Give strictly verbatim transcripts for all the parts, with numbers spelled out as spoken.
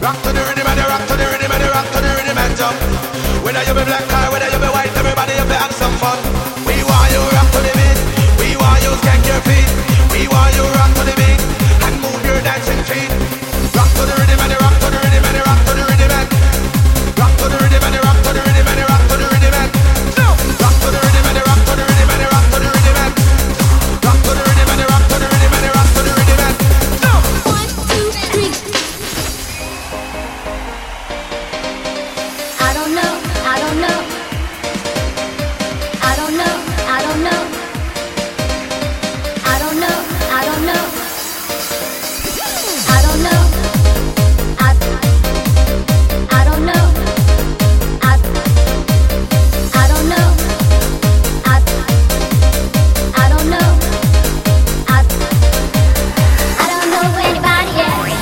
Rock to the rhythm and the rock to the rhythm and the rock to the rhythm and jump. Whether you be black or whether you be white, everybody you be have some fun. We want you rock to the beat. We want you skank your feet. We want you rock to the beat and move your dancing feet. Rock to the rhythm and the rock to the rhythm and the rock to the rhythm and rock to the rhythm and the rock to the rhythm and the rock to the rhythm and rock to the rhythm and the rock to the rhythm and the rock to the rhythm and rock to the rhythm and the rock to the rhythm and the rock to the rhythm and one, two, three. I don't know, I don't know. I don't know, I don't know. I don't know, I don't know. I don't know. I I don't know. I I don't know. I I don't know. I I don't know anybody else.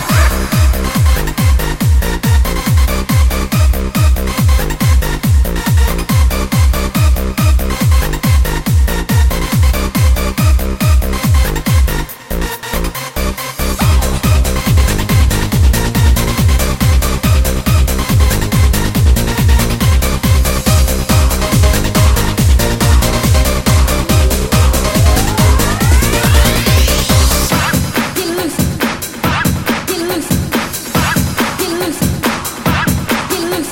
Get loose, get loose, get loose, get loose.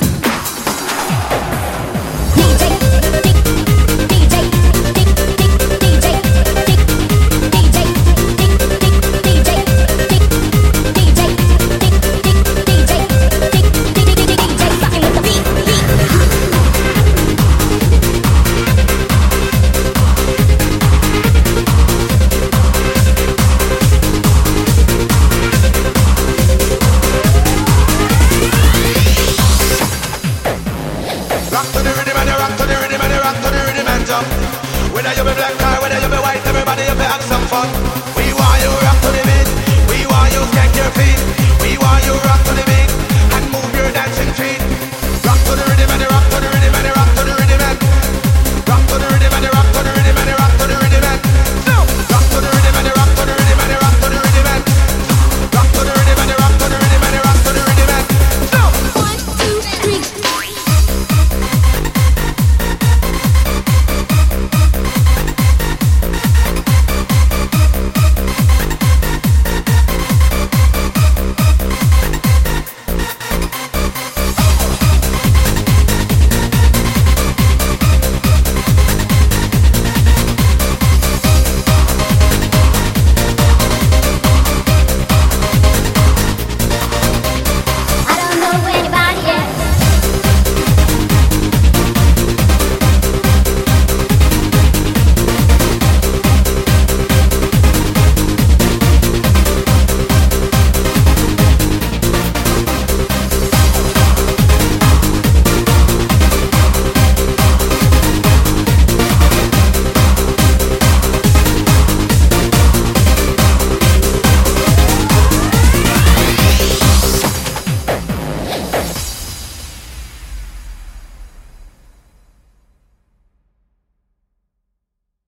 D J, D J, D J, D J, D J, fucking with the beat. rock to the rhythm and the rock to the rhythm and the rock to the rhythm and jump. Whether you be black or whether you be white, everybody you be have some fun. We want you rock to the beat. We want you skank your feet.